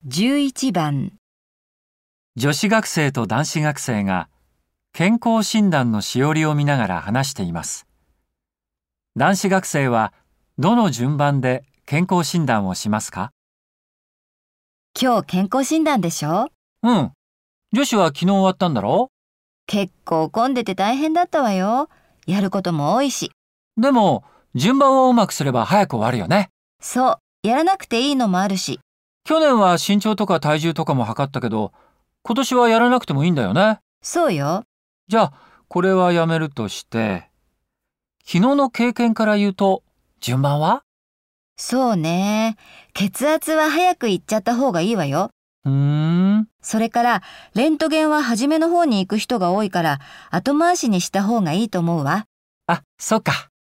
11番、 女子学生と男子学生が健康診断のしおりを見ながら話しています。男子学生はどの順番で健康診断をしますか？ 今日健康診断でしょ？ うん。女子は昨日終わったんだろ？ 結構混んでて大変だったわよ。やることも多いし。 でも、順番をうまくすれば早く終わるよね。 そう、やらなくていいのもあるし。 去年は身長とか体重とかも測ったけど、今年はやらなくてもいいんだよね。 そうよ。 じゃあ、これはやめるとして、昨日の経験から言うと、順番は？ そうね。血圧は早く行っちゃった方がいいわよ。それから、レントゲンは初めの方に行く人が多いから、後回しにした方がいいと思うわ。 あ、そっか。